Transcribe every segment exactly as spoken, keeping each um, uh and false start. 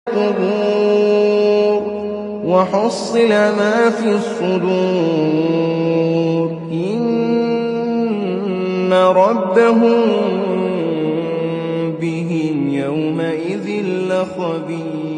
القبور وحصل ما في الصدور إن ربهم بهم يومئذ لخبير.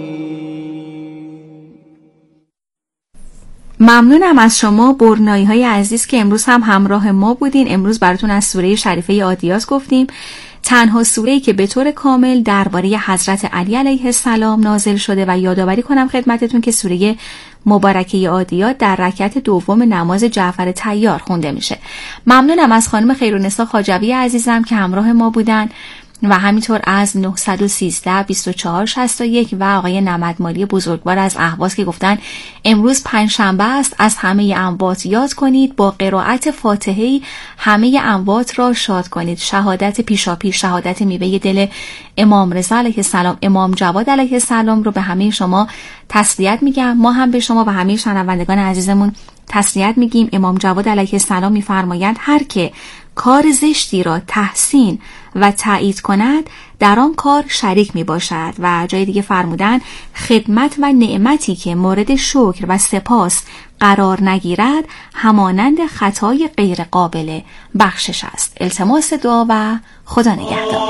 ممنونم از شما برنایی های عزیز که امروز هم همراه ما بودین. امروز براتون از سوره شریفه عادیات گفتیم، تنها سوره‌ای که به طور کامل درباره حضرت علی علیه السلام نازل شده و یادآوری کنم خدمتتون که سوره مبارکه عادیات در رکعت دوم نماز جعفر طیار خونده میشه. ممنونم از خانم خیرالنسا خواجوی عزیزم که همراه ما بودن و همینطور از نه یک سه بیست و چهار شصت و یک و آقای نمدمالی بزرگوار از اهواز که گفتن امروز پنجشنبه است، از همه اموات یاد کنید، با قرائت فاتحه همه اموات را شاد کنید. شهادت پیشاپیش، شهادت میوه دل امام رضا علیه السلام، امام جواد علیه السلام رو به همه شما تسلیت میگم. ما هم به شما و همه شنوندگان عزیزمون تسلیت میگیم. امام جواد علیه السلام میفرمایند هر که کار زشتی را تحسین و تایید کند در آن کار شریک می باشد. و جای دیگه فرمودن خدمت و نعمتی که مورد شکر و سپاس قرار نگیرد همانند خطای غیر قابل بخشش است. التماس دعا و خدا نگهدار.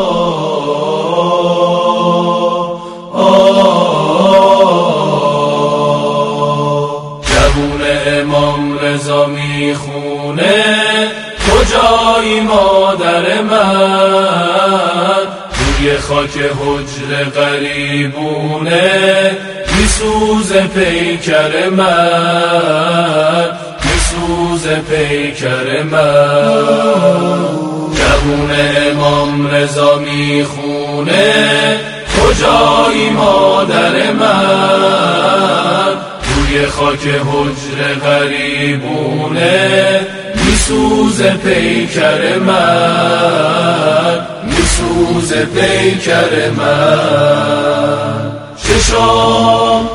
جوون امام رضا میخونه کجایی مادر من، روی خاک حجر غریبونه میسوز پیکر من، میسوز پیکر من. جوون امام رضا میخونه کجایی مادر من، روی خاک حجر غریبونه میسوز پیکر من، میسوز پیکر من. چشام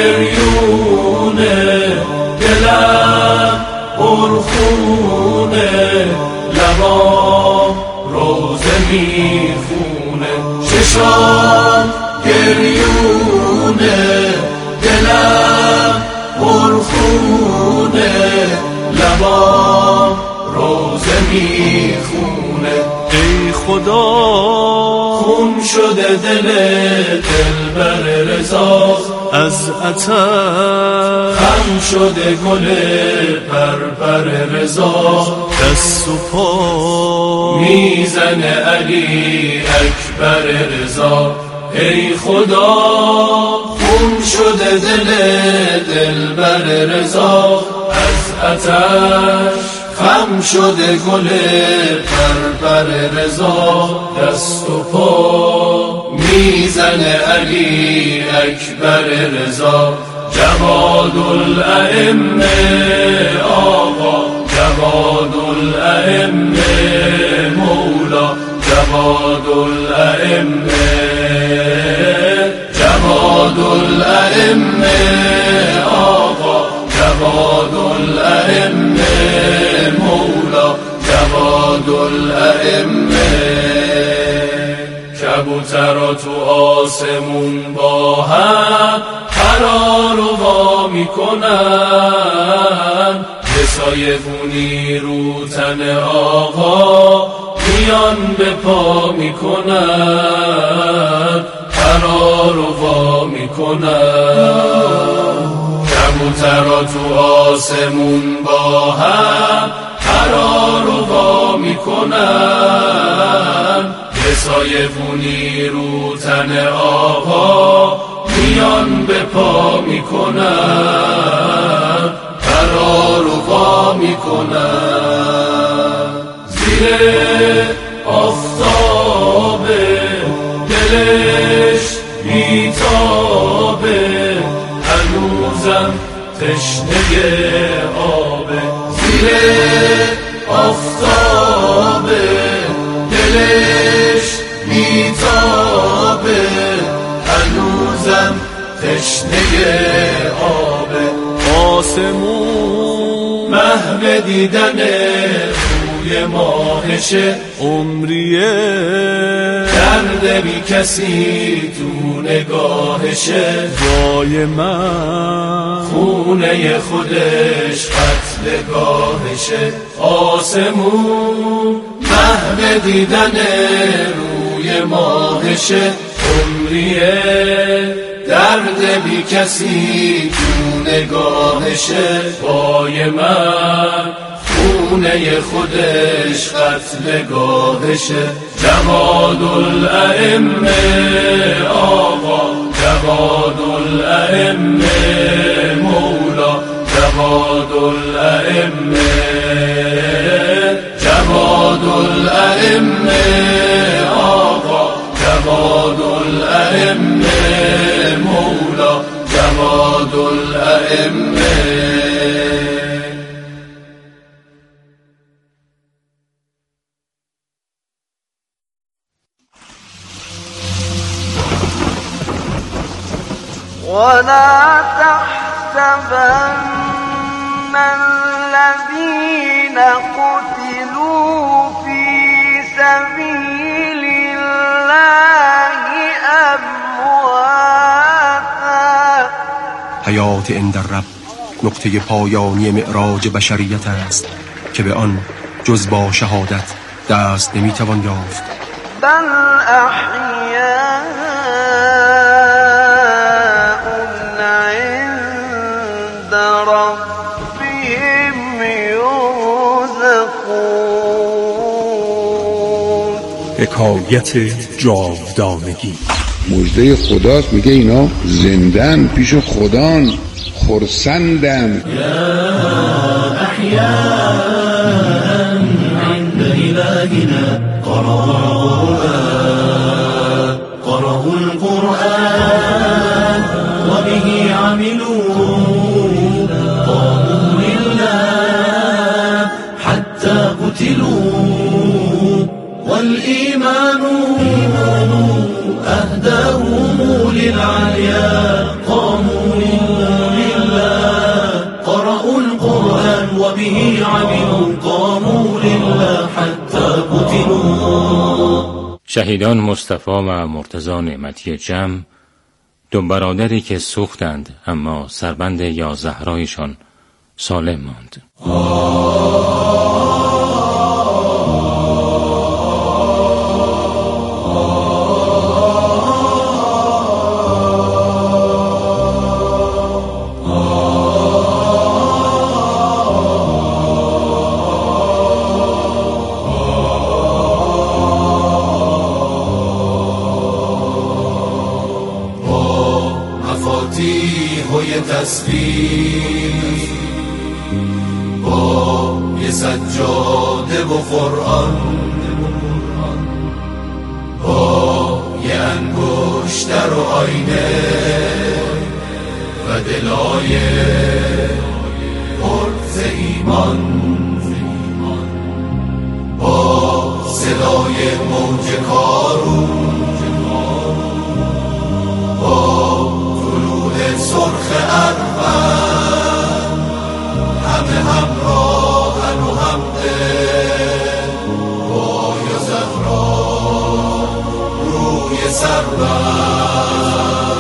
گریونه دلم پرخونه، لبام روزه میخونه. چشام گریونه دلم پرخونه، لبام روزه میخونه. ای خدا خون شده دل دلبر رضا، از عطر خم شده گل پرپر رضا. دست و پا میزنه علی اکبر رضا. ای خدا خون شده دل دلبر رضا، از آتش خم شده گل پرپر رضا. دست و پا میزنه علی اکبر رضا. جواد الائمه آقا، جواد الائمه مولا، جواد الائمه، جواد الائمه آقا، جواد الائمه مولا، جواد الائمه. کبوترا تو آسمون با هم قرار و وا میکنن، به سایبونی رو تن آقا میان به پا میکنن، قرار و وا میکنن. کبوترا تو آسمون با هم قرار و وا میکنن، به سایبونی رو تن آقا میان به پا میکنن، قرار و وا میکنن. زیر آفتابه دلش بیتابه، هنوزم تشنه آبه. زیر آفتابه دلش بیتابه، هنوزم تشنه آبه. آسمون محو دیدن روی ماهش عمریه کرده بی کسی تو نگاهشه جای من خونه خودش قتلگاهشه آسمون محو دیدن روی ماهشه عمریه درد بی کسی تو نگاهشه پای من خونه خودش قتلگاهشه جواد الائمه آقا جواد الائمه مولا جواد الائمه جواد الائمه آقا جواد الائمه مولا جواد الائمه ولا تحسبن الذين قتلوا في سبيل الله أمواتا. حیات عند الرب نقطه پایانی معراج بشریت است که به آن جز با شهادت دست نمیتوان یافت. بل احیاء عند ربهم یرزقون. حکایت جاودانگی. مژده خداست، میگه اینا زندن پیش خدان خرسندن. یا احیاء عند الهنا قرأوا القرآن قرأوا القرآن وبه عملوا قاموا لله حتى قتلوا والإيمان أهداهم للعليا قاموا لله قرأوا القرآن وبه عملوا قاموا لله حتى قتلوا. شهیدان مصطفی و مرتضی نعمتی جمع، دو برادری که سوختند اما سربند یا زهرایشان سالم ماند. تسبیح با یه سجاده و قرآن با یه انگشتر و آینه و دلای پرز ایمان با صدای موج کارون با طلوع سرخ ارمن همه همراهن و همدل با یا زهرا روی سربن.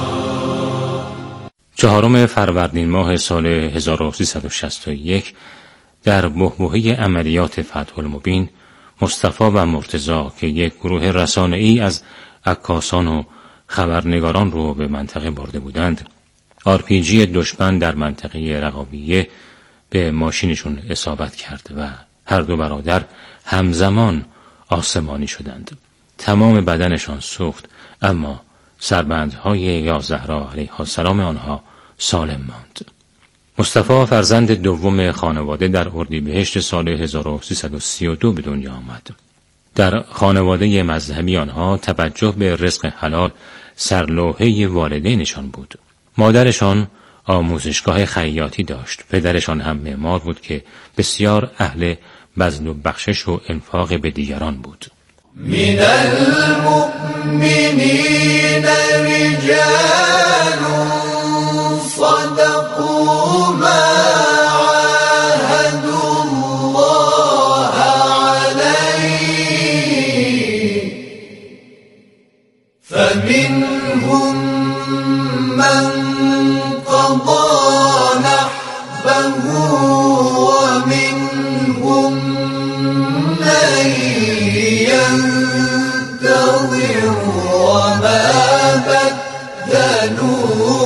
چهارم فروردین ماه سال هزار و سیصد و شصت و یک در بحبوحه عملیات فتح المبین، مصطفی و مرتضی که یک گروه رسانه‌ای از عکاسان و خبرنگاران رو به منطقه برده بودند، آر پی جی دشمن در منطقه رقابیه به ماشینشون اصابت کرد و هر دو برادر همزمان آسمانی شدند. تمام بدنشان سوخت، اما سربندهای یا زهرا علیها السلام آنها سالم ماند. مصطفی فرزند دوم خانواده در اردیبهشت سال هزار و سیصد و سی و دو به دنیا آمد. در خانواده مذهبی آنها توجه به رزق حلال سرلوحه والدینشان بود. مادرشان آموزشگاه خیاطی داشت. پدرشان هم معمار بود که بسیار اهل بذل و بخشش و انفاق به دیگران بود. من المؤمنین رجال صدقوا ما عاهدوا الله من قضى نحبه ومنهم من ينتظر وما بدلوا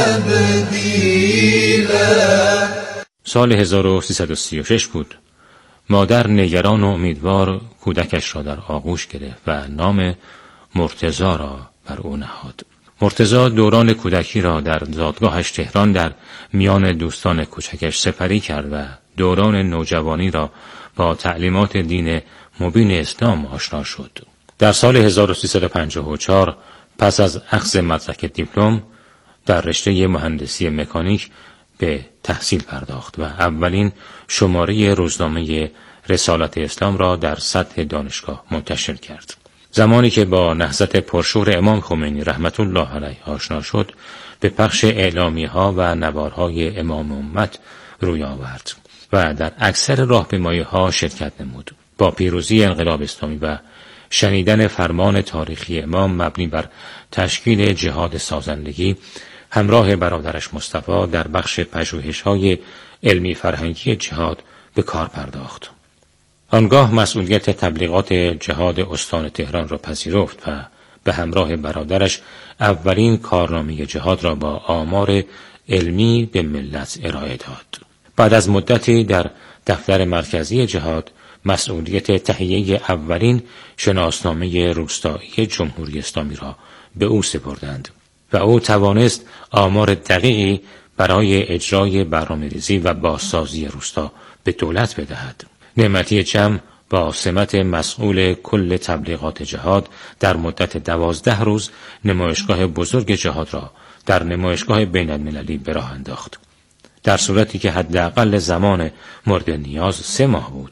تبدیلا. سال هزار و سیصد و سی و شش بود. مادر نگران و امیدوار کودکش را در آغوش گرفت و نام مرتضی را بر او نهاد. مرتضی دوران کودکی را در زادگاهش تهران در میان دوستان کوچکش سپری کرد و دوران نوجوانی را با تعلیمات دین مبین اسلام آشنا شد. در سال هزار و سیصد و پنجاه و چهار پس از اخذ مدرک دیپلم در رشته مهندسی مکانیک به تحصیل پرداخت و اولین شماره روزنامه رسالت اسلام را در سطح دانشگاه منتشر کرد. زمانی که با نهضت پرشور امام خمینی رحمت الله علیه آشنا شد، به پخش اعلامیه‌ها و نوارهای امام امت روی آورد و در اکثر راهپیمایی‌ها شرکت نمود. با پیروزی انقلاب اسلامی و شنیدن فرمان تاریخی امام مبنی بر تشکیل جهاد سازندگی، همراه برادرش مصطفی در بخش پژوهش‌های علمی فرهنگی جهاد به کار پرداخت. آنگاه مسئولیت تبلیغات جهاد استان تهران را پذیرفت و به همراه برادرش اولین کارنامه جهاد را با آمار علمی به ملت ارائه داد. بعد از مدتی در دفتر مرکزی جهاد مسئولیت تهیه اولین شناسنامه روستایی جمهوری اسلامی را به او سپردند و او توانست آمار دقیقی برای اجرای برنامه‌ریزی و بازسازی روستا به دولت بدهد. نعمتی جم با سمت مسئول کل تبلیغات جهاد در مدت دوازده روز نمایشگاه بزرگ جهاد را در نمایشگاه بین المللی به راه انداخت، در صورتی که حداقل زمان مورد نیاز سه ماه بود.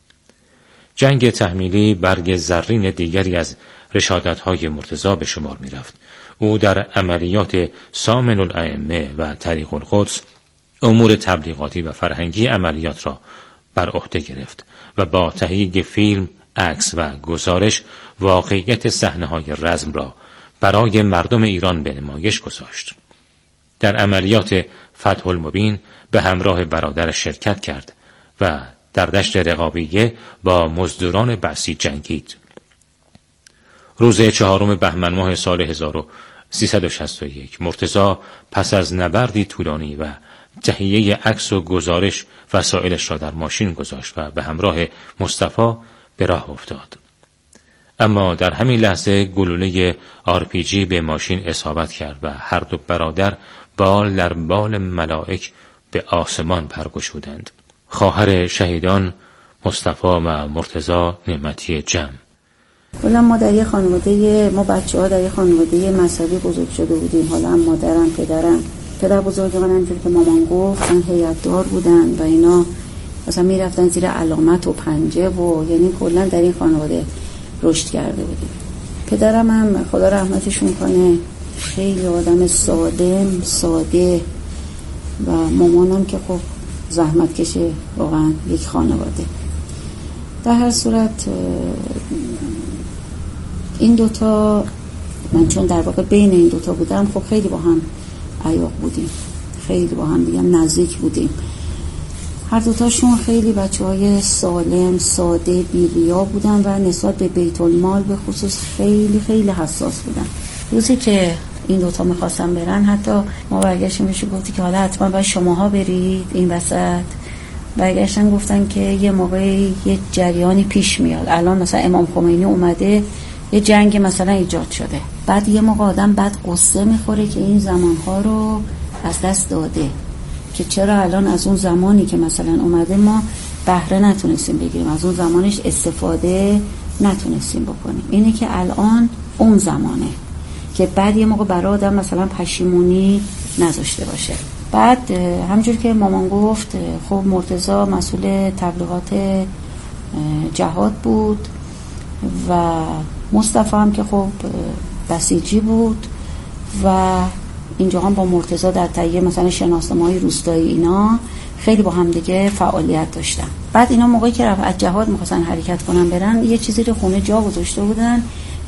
جنگ تحمیلی برگ زرین دیگری از رشادت‌های مرتضی به شمار می رفت. او در عملیات سامن الائمه و طریق القدس امور تبلیغاتی و فرهنگی عملیات را بر عهده گرفت و با تهیه فیلم، عکس و گزارش واقعیت صحنه‌های رزم را برای مردم ایران به نمایش گذاشت. در عملیات فتح المبین به همراه برادر شرکت کرد و در دشت رقابیه با مزدوران بعثی جنگید. روز چهارم بهمن ماه سال هزار و سیصد و شصت و یک مرتضی پس از نبردی طولانی و تهیه عکس و گزارش وسایلش را در ماشین گذاشت و به همراه مصطفی به راه افتاد. اما در همین لحظه گلوله آر پی جی به ماشین اصابت کرد و هر دو برادر بال در بال ملائک به آسمان پرگشودند. خواهر شهیدان مصطفی و مرتضی نعمتی جم. حالا ما در یه خانواده، ما بچه ها در یه خانواده مذهبی بزرگ شده بودیم. حالا هم مادرم، پدرم، پدر بزرگ من همینطور که مامان گفت من هیئت‌دار بودن و اینا مثلا میرفتن زیر علامت و پنجه و یعنی کلا در این خانواده رشد کرده بودیم. پدرم هم خدا رحمتشون کنه خیلی آدم ساده ساده و مامانم که خب زحمت کشه واقعا یک خانواده. در هر صورت این دوتا من چون در واقع بین این دوتا بودم خب خیلی با هم عیاق بودیم، خیلی با هم دیگه نزدیک بودیم. هر دوتاشون خیلی بچه های سالم ساده بی‌ریا بودن و نسبت به بیت المال به خصوص خیلی خیلی حساس بودن. روزی که این دوتا میخواستن برن حتی ما برگشتیم بهش گفتی که حالا حتما باید شماها برید این وسط. برگشتن گفتن که یه موقعی یه جریانی پیش میاد، الان مثلا امام خمینی اومده یه جنگ مثلا ایجاد شده، بعد یه موقع آدم بعد قصه میخوره که این زمانها رو از دست داده که چرا الان از اون زمانی که مثلا اومده ما بهره نتونستیم بگیریم، از اون زمانش استفاده نتونستیم بکنیم. اینه که الان اون زمانه که بعد یه موقع برای آدم مثلا پشیمونی نذاشته باشه. بعد همجور که مامان گفت خب مرتضی مسئول تبلیغات جهاد بود و مصطفی هم که خب بسیجی بود و اینجا هم با مرتضی در تهیه مثلا شناسنامه‌های روستایی اینا خیلی با هم دیگه فعالیت داشتن. بعد اینا موقعی که از جهاد می‌خواستن حرکت کنن برن یه چیزی رو خونه جا گذاشته بودن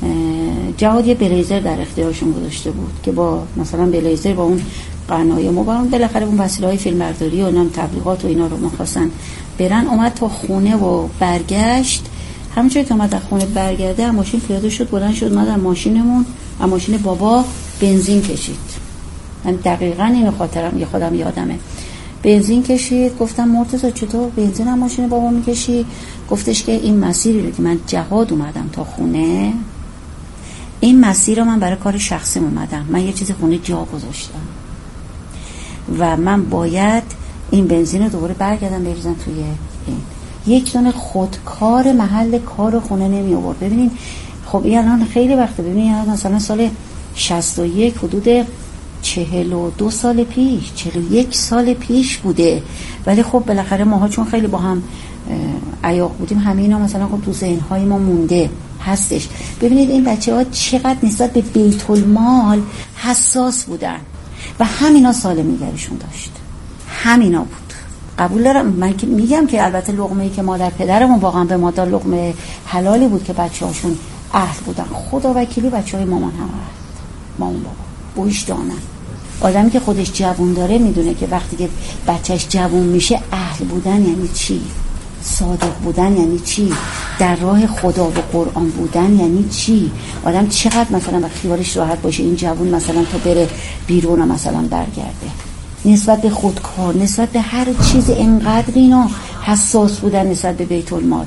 جهاد یه بلیزر در اختیارشون گذاشته بود که با مثلا بلیزر با اون قنای موبایل بالاخره اون وسیله‌های فیلمبرداری و اونم تبلیغات و اینا رو می‌خواستن برن. اومد تا خونه و برگشت. همونجوری که اومد از خونه برگرده از ماشین پیاده شد، بلند شد، اومد از ماشینمون از ماشین بابا بنزین کشید. من دقیقاً اینو خاطرم یه خودم یادمه. بنزین کشید. گفتم مرتضی چطور بنزین از ماشین بابا میکشی؟ گفتش که این مسیری رو که من جهاد اومدم تا خونه، این مسیر رو من برای کار شخصی اومدم، من یه چیزی خونه جا گذاشتم و من باید این بنزین رو دوباره برگردم بریزم توی این. یک دونه خودکار محل کار خونه نمی آورد. ببینین خب این الان خیلی وقته، ببینین مثلا سال شصت و یک حدود چهل و دو سال پیش، چهل و یک سال پیش بوده، ولی خب بالاخره ماها چون خیلی با هم عیاق بودیم همه اینا مثلا خب تو ذهن‌های ما مونده هستش. ببینید این بچه‌ها چقدر نسبت به بیت المال حساس بودن و همینا سالم نگریشون داشت، همینا بود. قبول دارم، من که میگم که البته لقمه‌ای که مادر پدرمون واقعا به ما داد لقمه حلالی بود که بچه‌هاشون اهل بودن. خدا وکیلی بچه‌های مامان هم اهل، مامان بابا بویش دانن. آدمی که خودش جوون داره میدونه که وقتی که بچهش جوون میشه اهل بودن یعنی چی، صادق بودن یعنی چی، در راه خدا و قرآن بودن یعنی چی. آدم چقدر مثلا با خیالش راحت باشه این جوون مثلا تا بره بیرون مثلا برگرده. نسبت به خودکار، نسبت به هر چیز اینقدر اینا حساس بودن نسبت به بیت المال.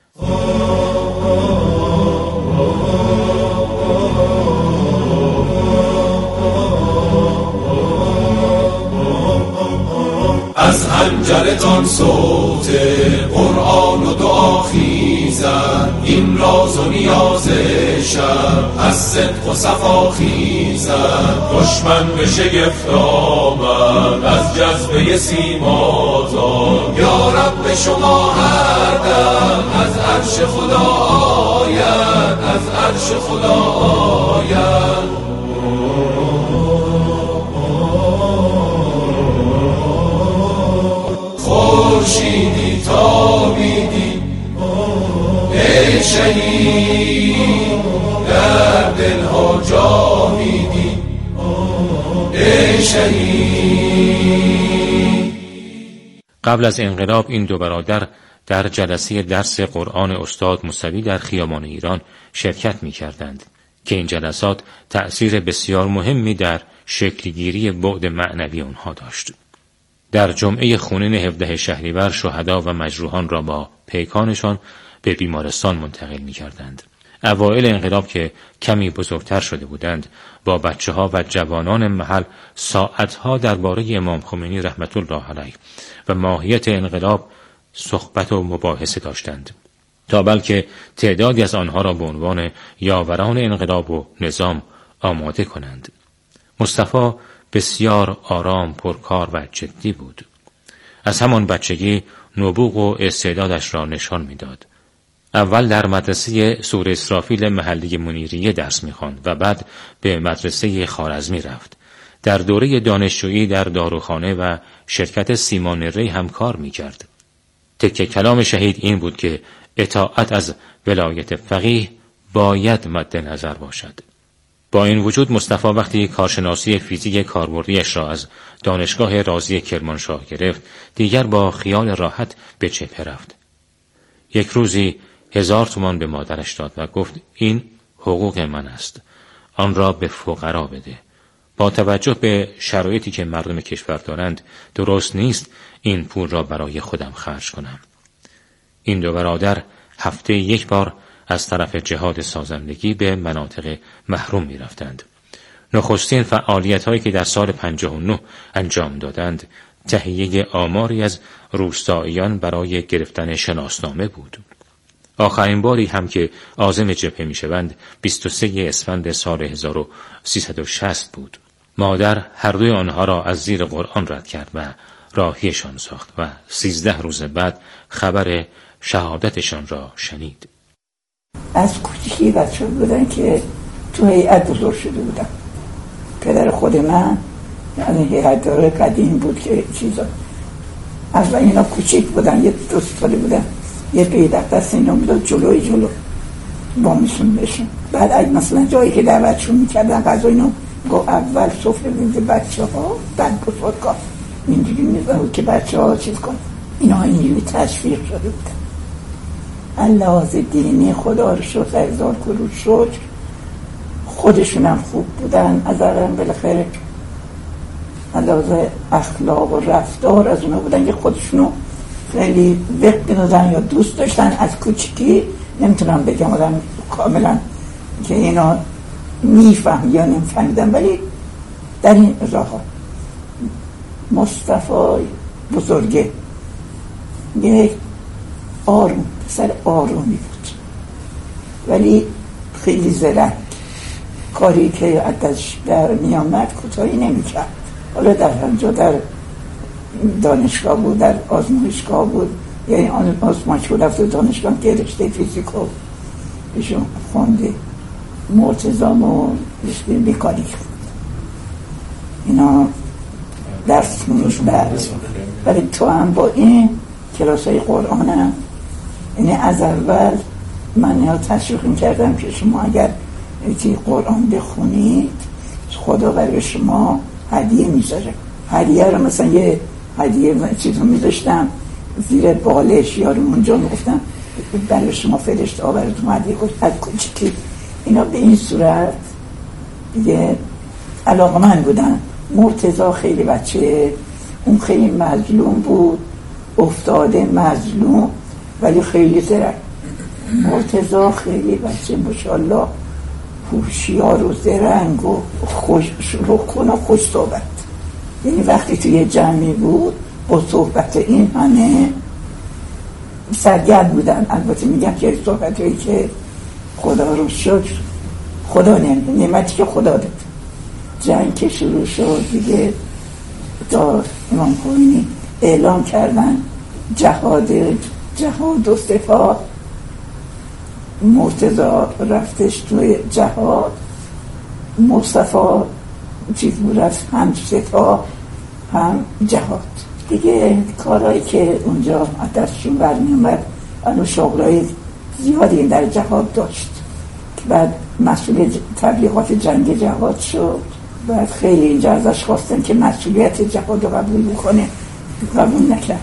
از حنجرتان صوت قرآن و دعا خیزد، این راز و نیاز شب از صدق و صفا خیزد. دشمن به شگفت آمد از جذبه سیماتان، یا رب شما هر دم از عرش خدا آید، از عرش خدا آید. خورشیدی تابیدی ای شهید، در دلها جاویدی ای شهید. قبل از انقلاب این دو برادر در جلسه درس قرآن استاد موسوی در خیابان ایران شرکت می کردند که این جلسات تأثیر بسیار مهمی در شکلگیری بعد معنوی آنها داشت. در جمعه خونین هفدهم شهریور شهدا و مجروحان را با پیکانشان به بیمارستان منتقل می کردند. اوایل انقلاب که کمی بزرگتر شده بودند، با بچه ها و جوانان محل ساعتها درباره امام خمینی رحمت الله علیه و ماهیت انقلاب صحبت و مباحثه داشتند، تا بلکه تعدادی از آنها را به عنوان یاوران انقلاب و نظام آماده کنند. مصطفی بسیار آرام، پرکار و جدی بود. از همان بچگی نبوغ و استعدادش را نشان میداد. اول در مدرسه سور اسرافیل محلی منیریه درس می‌خواند و بعد به مدرسه خوارزمی رفت. در دوره دانشجویی در داروخانه و شرکت سیمان ری هم کار می‌کرد. تکه کلام شهید این بود که اطاعت از ولایت فقیه باید مد نظر باشد. با این وجود مصطفی وقتی کارشناسی فیزیک کاربردیش را از دانشگاه رازی کرمانشاه گرفت، دیگر با خیال راحت به جبهه رفت. یک روزی هزار تومان به مادرش داد و گفت این حقوق من است، آن را به فقرا بده. با توجه به شرایطی که مردم کشور دارند درست نیست این پول را برای خودم خرج کنم. این دو برادر هفته یک بار از طرف جهاد سازندگی به مناطق محروم می رفتند. نخستین فعالیت هایی که در سال پنجاه و نه انجام دادند تهیه آماری از روستاییان برای گرفتن شناسنامه بود. آخرین باری هم که عازم جبهه می شوند بیست و سوم اسفند سال هزار و سیصد و شصت بود. مادر هر دوی آنها را از زیر قرآن رد کرد و راهیشان ساخت و سیزده روز بعد خبر شهادتشان را شنید. از کوچیکی بچه بودن که تو هیئت بزرگ شده بودن. پدر خود من یعنی هیئت داره قدیم بود که چیزا اصلا اینا کوچیک بودن، یه دو ساله بودن، یه قیدک دست اینا میداد جلوی جلو با میسون بشون بعد اگه مثلا جایی که دعوتشون میکردن غذا اینو گو اول سفره میده بچه ها، بعد بزرگا اینجوری میذارد که بچه ها چیز کن. اینا اینجوری تشویق شده بودن. اللحاظ دینی خدا رو شکر، هزار کرور شکر، خودشون هم خوب بودن، از اقلم بالاخره اللحاظ اخلاق و رفتار از اونا بودن که خودشونو خیلی وقت بینودن یا دوست داشتن. از کوچکی نمیتونم بگم آدم کاملا که اینا میفهم یا نمیفهمیدن، ولی در این راه مصطفی بزرگه یک آروم سر آرومی بود، ولی خیلی زرنگ، کاری که ازش در میامد کوتاهی نمیکرد. حالا در همجا در دانشگاه بود، در آزمایشگاه بود، یعنی آن آزمایشگاه رفت دانشگاه که رشته فیزیک رو ایشون خونده، مرتضام و رشته مکانیک بود، اینا درس می‌خوند. ولی تو هم با این کلاسای قرآن هم، یعنی از اول من یا تشویق می‌کردم که شما اگر یکی قرآن بخونید خدا برای شما هدیه میذاره. هدیه رو مثلا یه هدیه چیزو میذاشتم زیر بالش یا رو اونجا میگفتم برای شما فرشته ها براتون هدیه کنید از کوچیکی. اینا به این صورت دیگه علاقه‌مند بودن. مرتضی خیلی بچه، اون خیلی مظلوم بود، افتاده مظلوم، ولی خیلی زرنگ. مرتضی خیلی بچه ماشاءالله هوشیار و زرنگ و خوش رکن و خوش صحبت. یعنی وقتی توی جمعی بود با صحبت این همه سرگرم بودن. البته میگم که صحبت هایی که خدا رو شکر، خدا نعمتی که خدا داد. جنگ که شروع شد دیگه تا امام خمینی اعلام کردن جهاد جهاد و سپاه، مرتضی رفتش توی جهاد، مصطفی چیز بود رفت هم سپاه هم جهاد. دیگه کارهایی که اونجا دستشون برمی اومد، انو شغلای زیادی در جهاد داشت. بعد مسئول تبلیغات جنگ جهاد شد. بعد خیلی اینجا ازش خواستن که مسئولیت جهاد رو قبول بکنه، قبول نکرد.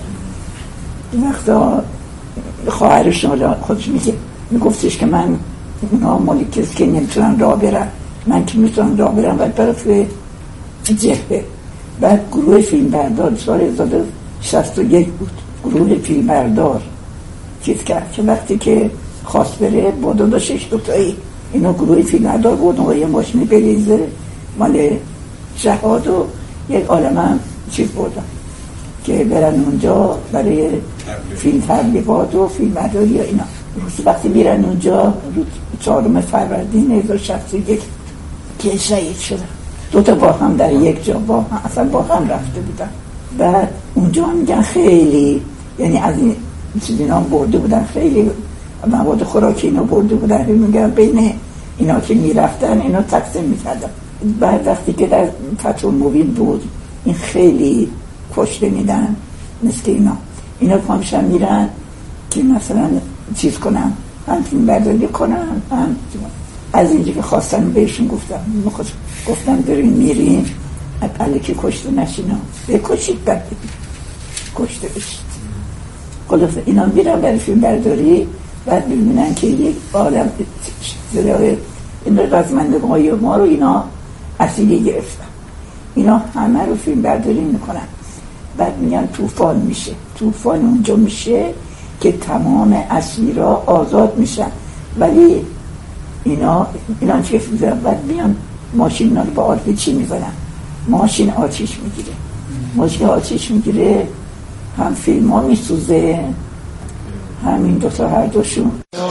وقتا خواهرش خودش میگه میگفتش که من اونا مالی کسی که نمیتونن راه برن، من که میتونم راه برم باید برای توی جبهه. بعد گروه فیلم بردار سال هزار و شصت و یک بود، گروه فیلم بردار چیز کرد که وقتی که خواست بره با دو داشتش دوتایی اینا گروه فیلم بردار بود و یه ماشینی بریزه مال جهاد و یک عالم هم چیز بودن که برن اونجا برای فیلم تبلیغات و فیلم برداری یا اینا. روز وقتی میرن اونجا روز چهارم فروردین هزار و شصت و یک که شهید شدن، دوتا با هم در یک جا با هم اصلا با هم رفته بودن. بعد اونجا میگن خیلی یعنی از این چیز اینا برده بودن، خیلی مواد خوراکی اینا برده بودن، میگن بین اینا که میرفتن اینا تقسیم میکردن. بعد وقتی که در فتح المبین بود این خیلی کشته میدن مثل اینا اینا پامشن میرن که مثلا چیز کنن، هم فیلم برداری کنن، هم از اینجا که خواستن بهشون گفتم گفتم برین میرین اقلی که کشته نشینا بکشید بعد کشته بشید. خلاصه اینا میرن برای فیلم برداری، بعد میبینن که یک آدم زرای این رزمنده های ما رو اینا اسیری گرفتن، اینا همه رو فیلم برداری میکنن. بعد میگن طوفان میشه، طوفان اونجا میشه که تمام اسیرا آزاد میشن، ولی اینا اینا چه میذارن؟ بعد میان ماشین رو با آتش چی میزنن، ماشین آتیش میگیره، ماشین آتیش میگیره، هم فیلم ها میسوزه، همین دوتا هر دوشون.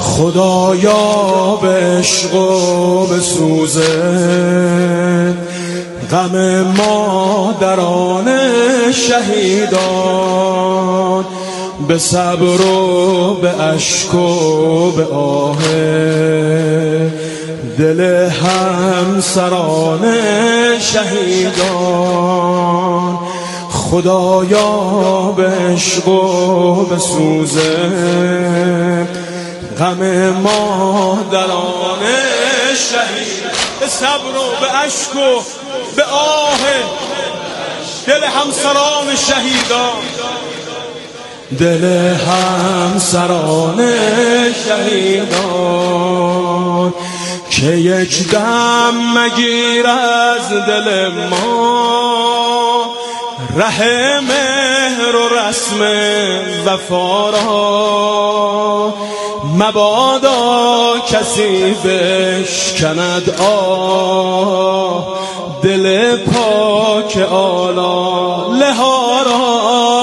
خدایا به عشق و به سوزه غم مادران شهیدان، به صبر و به اشک و به آه دل همسران شهیدان. خدایا به عشق و به سوزه غم مادران شهید، به صبر و به اشک و به آه دل همسران شهیدان، دل همسران شهیدان که یک دم مگیر از دل ما ره مهر و رسم وفا را، مبادا کسی بشکند آه دل پاک آلاله ها را،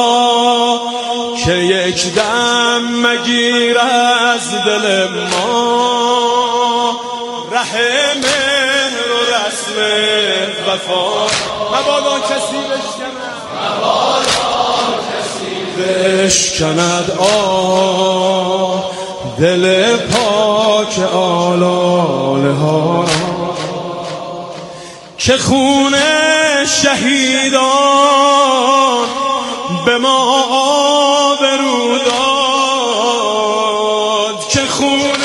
که یک دم مگیر از دل ما ره مهر و رسم وفا، مبادا کسی بشکند مبادا کسی بشکند آه دل پاک آلاله ها، که خون شهیدان به ما آبرو داد، که خون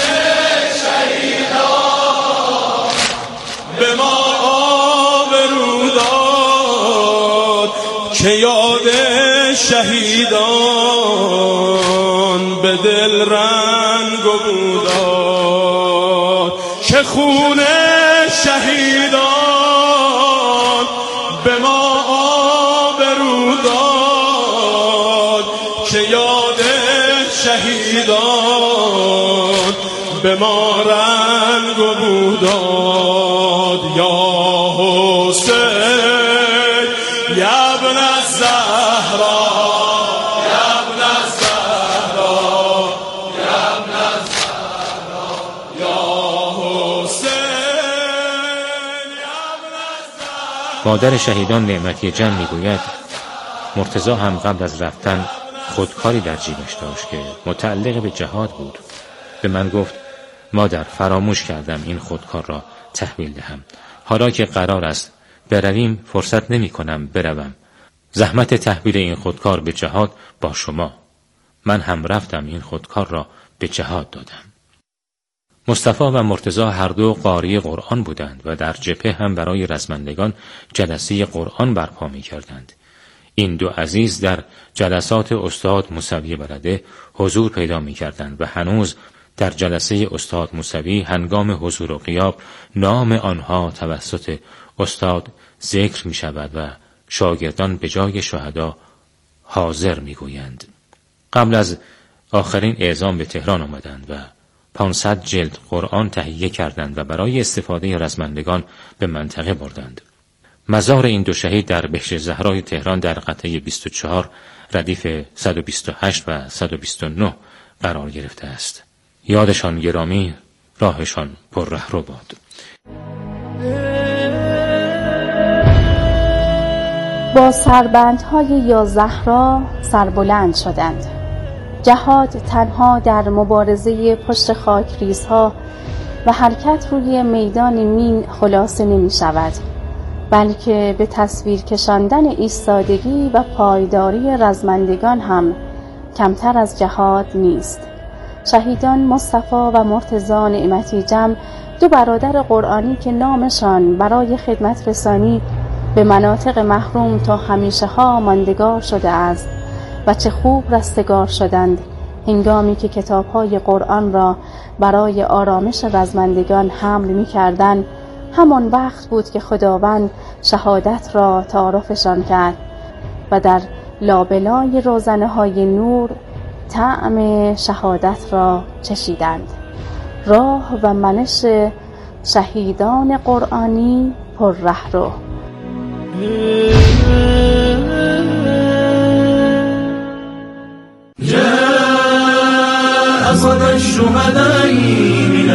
شهیدان به ما آبرو داد، که یاد شهیدان به دل رنگ و بو داد، که خون شهیدان به ما آبرو داد، که یاد شهیدان به ما رنگ و بو داد. یا حسین یا ابن الزهرا، یا ابن الزهرا، یا ابن الزهرا، یا حسین یا ابن الزهرا. مادر شهیدان نعمتی جم میگوید مرتضی هم قبل از رفتن خودکاری در جیبش داشت که متعلق به جهاد بود. به من گفت مادر فراموش کردم این خودکار را تحویل دهم، حالا که قرار است برویم فرصت نمی کنم بروم. زحمت تحویل این خودکار به جهاد با شما. من هم رفتم این خودکار را به جهاد دادم. مصطفی و مرتضی هر دو قاری قرآن بودند و در جبهه هم برای رزمندگان جلسه قرآن برپا می کردند. این دو عزیز در جلسات استاد موسوی بلده حضور پیدا می کردند و هنوز در جلسه استاد موسوی هنگام حضور و غیاب نام آنها توسط استاد ذکر می شود و شاگردان به جای شهدا حاضر می گویند. قبل از آخرین اعزام به تهران آمدند و پانصد جلد قرآن تهیه کردند و برای استفاده رزمندگان به منطقه بردند. مزار این دو شهید در بهشت زهرای تهران در قطعه بیست و چهار ردیف صد و بیست و هشت و صد و بیست و نه قرار گرفته است. یادشان گرامی، راهشان پر رهرو باد. با سربندهای یازده را سربلند شدند. جهاد تنها در مبارزه پشت خاکریزها و حرکت روی میدان مین خلاصه نمی شود، بلکه به تصویر کشاندن ایستادگی و پایداری رزمندگان هم کمتر از جهاد نیست. شهیدان مصطفی و مرتضی نعمتی جم، دو برادر قرآنی که نامشان برای خدمت رسانی به مناطق محروم تا همیشه ها ماندگار شده است و چه خوب رستگار شدند هنگامی که کتاب‌های قرآن را برای آرامش رزمندگان حمل می‌کردند. همان وقت بود که خداوند شهادت را تعارفشان کرد و در لابلای روزنه‌های نور طعم شهادت را چشیدند. راه و منش شهیدان قرآنی پر رهرو. جاء صدى الشهداء من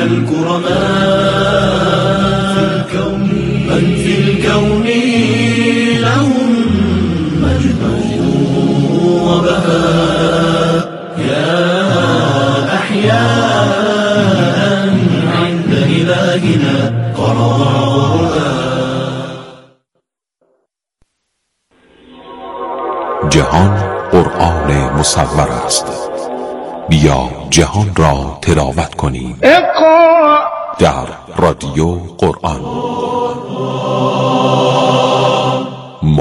الكرماء في الكون من في الكون لهم مجد وبهاء يا أحياء عند إلهنا قرارا. جهان قرآن مصور است، بیا جهان را تلاوت کنیم. اقرأ در رادیو قرآن.